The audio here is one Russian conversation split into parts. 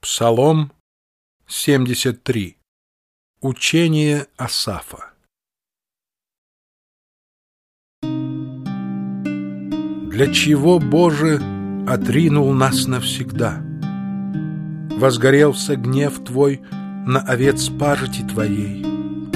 Псалом 73. Учение Асафа. Для чего, Боже, отринул нас навсегда? Возгорелся гнев Твой на овец пажити Твоей.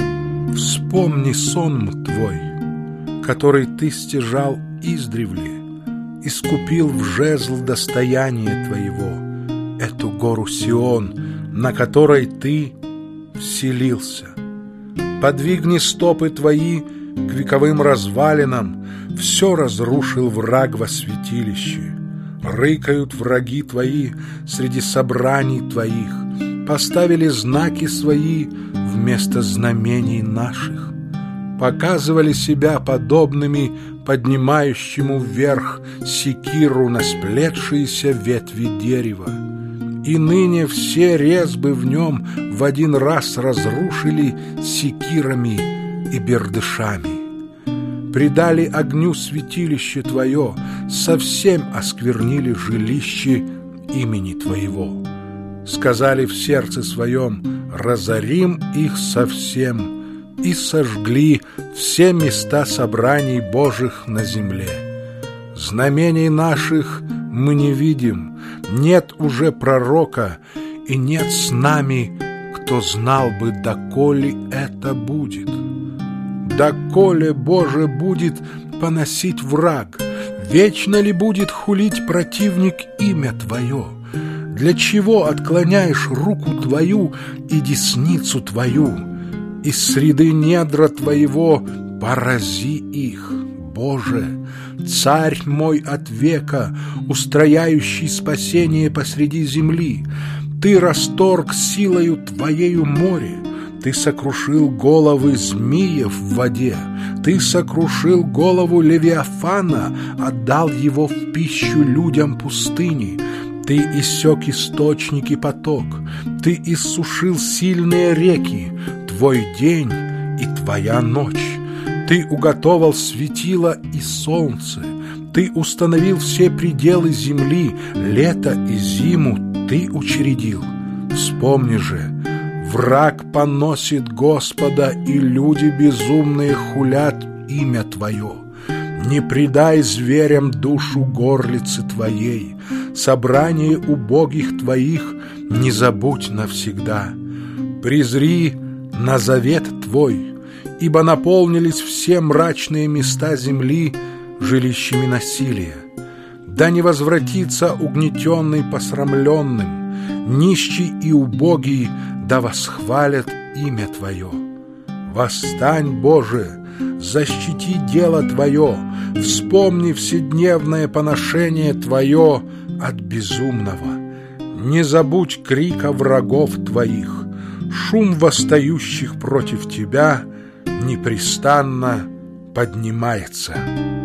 Вспомни сон Твой, который Ты стяжал издревле, искупил в жезл достояние Твоего, эту гору Сион, на которой Ты вселился. Подвигни стопы Твои к вековым развалинам, все разрушил враг во святилище. Рыкают враги Твои среди собраний Твоих, поставили знаки свои вместо знамений наших. Показывали себя подобными поднимающему вверх секиру на сплетшиеся ветви дерева. И ныне все резьбы в нем в один раз разрушили секирами и бердышами. Предали огню святилище Твое, совсем осквернили жилище имени Твоего. Сказали в сердце своем: разорим их совсем, и сожгли все места собраний Божьих на земле. Знамений наших мы не видим, нет уже пророка, и нет с нами, кто знал бы, доколе это будет. Доколе, Боже, будет поносить враг, вечно ли будет хулить противник имя Твое? Для чего отклоняешь руку Твою и десницу Твою? Из среды недра Твоего порази их, Боже, Царь мой от века, устрояющий спасение посреди земли. Ты расторг силою Твоею море, Ты сокрушил головы змеев в воде, Ты сокрушил голову Левиафана, отдал его в пищу людям пустыни. Ты иссек источник и поток, Ты иссушил сильные реки, Твой день и Твоя ночь. Ты уготовал светило и солнце, Ты установил все пределы земли, лето и зиму Ты учредил. Вспомни же, враг поносит Господа, и люди безумные хулят имя Твое. Не предай зверям душу горлицы Твоей, собрание убогих Твоих не забудь навсегда. Презри на завет Твой, ибо наполнились все мрачные места земли жилищами насилия. Да не возвратится угнетенный посрамленным, нищий и убогий да восхвалят имя Твое. Восстань, Боже, защити дело Твое, вспомни вседневное поношение Твое от безумного. Не забудь крика врагов Твоих, шум восстающих против Тебя непрестанно поднимается.